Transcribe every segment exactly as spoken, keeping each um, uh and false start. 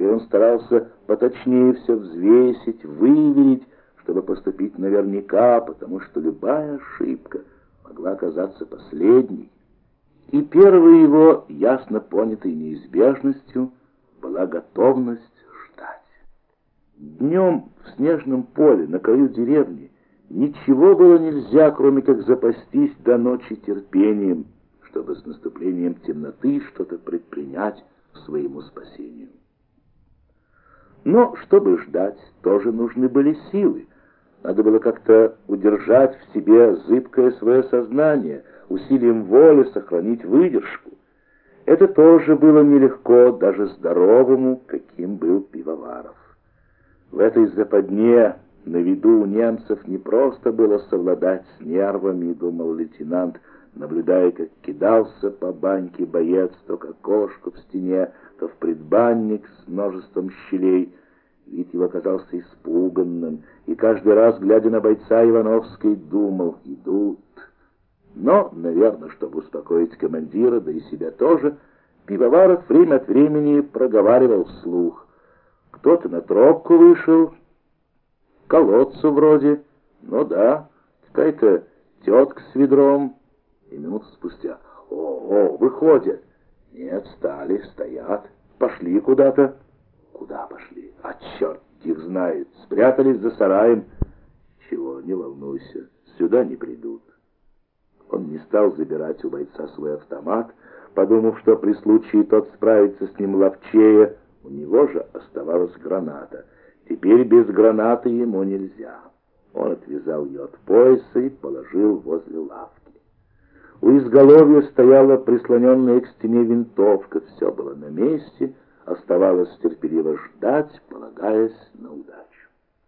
Теперь он старался поточнее все взвесить, выверить, чтобы поступить наверняка, потому что любая ошибка могла оказаться последней. И первой его, ясно понятой неизбежностью, была готовность ждать. Днем в снежном поле на краю деревни ничего было нельзя, кроме как запастись до ночи терпением, чтобы с наступлением темноты что-то предпринять к своему спасению. Но, чтобы ждать, тоже нужны были силы. Надо было как-то удержать в себе зыбкое свое сознание, усилием воли сохранить выдержку. Это тоже было нелегко даже здоровому, каким был Пивоваров. В этой западне на виду у немцев не просто было совладать с нервами, думал лейтенант, наблюдая, как кидался по баньке боец то к окошку в стене, то в предбанник с множеством щелей. Вид его казался испуганным, и каждый раз, глядя на бойца Ивановской, думал: идут. Но, наверное, чтобы успокоить командира, да и себя тоже, Пивоваров время от времени проговаривал вслух: кто-то на тропку вышел, к колодцу вроде, ну да, какая-то тетка с ведром. И минуту спустя: о, о, выходят. Нет, стали, стоят, пошли куда-то. Куда пошли? А черт их знает. Спрятались за сараем. Чего, не волнуйся, сюда не придут. Он не стал забирать у бойца свой автомат, подумав, что при случае тот справится с ним ловчее. У него же оставалась граната. Теперь без гранаты ему нельзя. Он отвязал ее от пояса и положил возле лавки. У изголовья стояла прислоненная к стене винтовка. Все было на месте. Оставалось терпеливо ждать, полагаясь на удачу.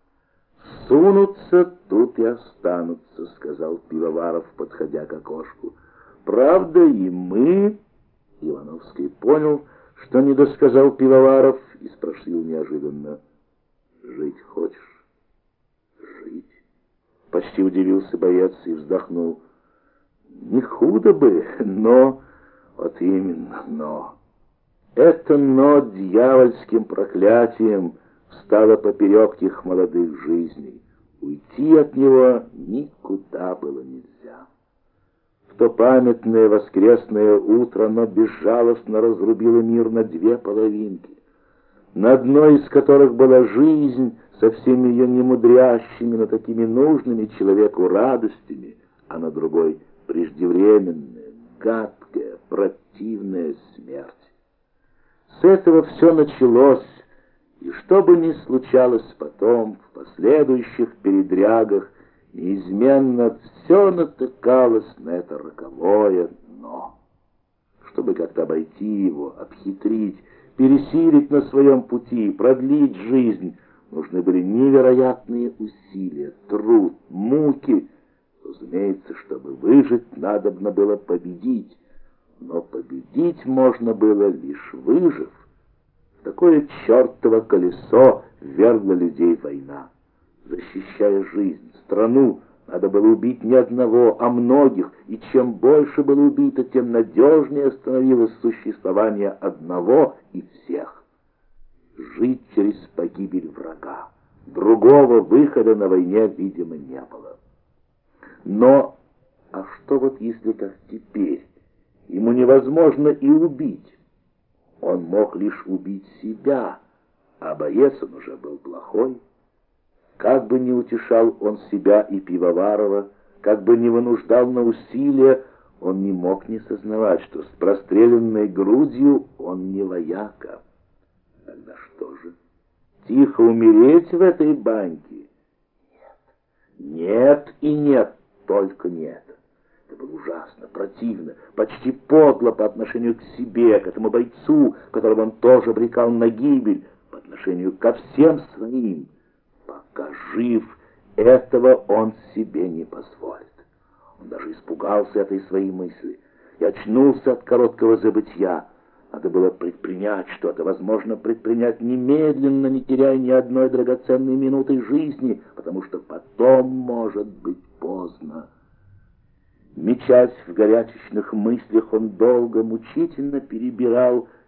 «Сунутся, тут и останутся», — сказал Пивоваров, подходя к окошку. «Правда, и мы...» Ивановский понял, что не досказал Пивоваров, и спросил неожиданно: «Жить хочешь?» «Жить?» — почти удивился боец и вздохнул. «Не худо бы, но...» «Вот именно, но...» Это «но» дьявольским проклятием встало поперек их молодых жизней. Уйти от него никуда было нельзя. В то памятное воскресное утро оно безжалостно разрубило мир на две половинки, на одной из которых была жизнь со всеми ее немудрящими, но такими нужными человеку радостями, а на другой преждевременная, гадкая, противная смерть. С этого все началось, и что бы ни случалось потом, в последующих передрягах, неизменно все натыкалось на это роковое «но». Чтобы как-то обойти его, обхитрить, пересилить на своем пути, продлить жизнь, нужны были невероятные усилия, труд, муки. Разумеется, чтобы выжить, надобно было победить. Но победить можно было, лишь выжив. В такое чертово колесо ввергла людей война. Защищая жизнь, страну, надо было убить не одного, а многих, и чем больше было убито, тем надежнее становилось существование одного и всех. Жить через погибель врага. Другого выхода на войне, видимо, не было. Но, а что вот если, как теперь, ему невозможно и убить? Он мог лишь убить себя, а боец он уже был плохой. Как бы ни утешал он себя и Пивоварова, как бы ни вынуждал на усилия, он не мог не сознавать, что с простреленной грудью он не вояка. Тогда что же? Тихо умереть в этой баньке? Нет, нет и нет, только нет. Это было ужасно, противно, почти подло по отношению к себе, к этому бойцу, которого он тоже обрекал на гибель, по отношению ко всем своим. Пока жив, этого он себе не позволит. Он даже испугался этой своей мысли и очнулся от короткого забытья. Надо было предпринять что-то, возможно, предпринять немедленно, не теряя ни одной драгоценной минуты жизни, потому что потом может быть поздно. Мечась в горячечных мыслях, он долго, мучительно перебирал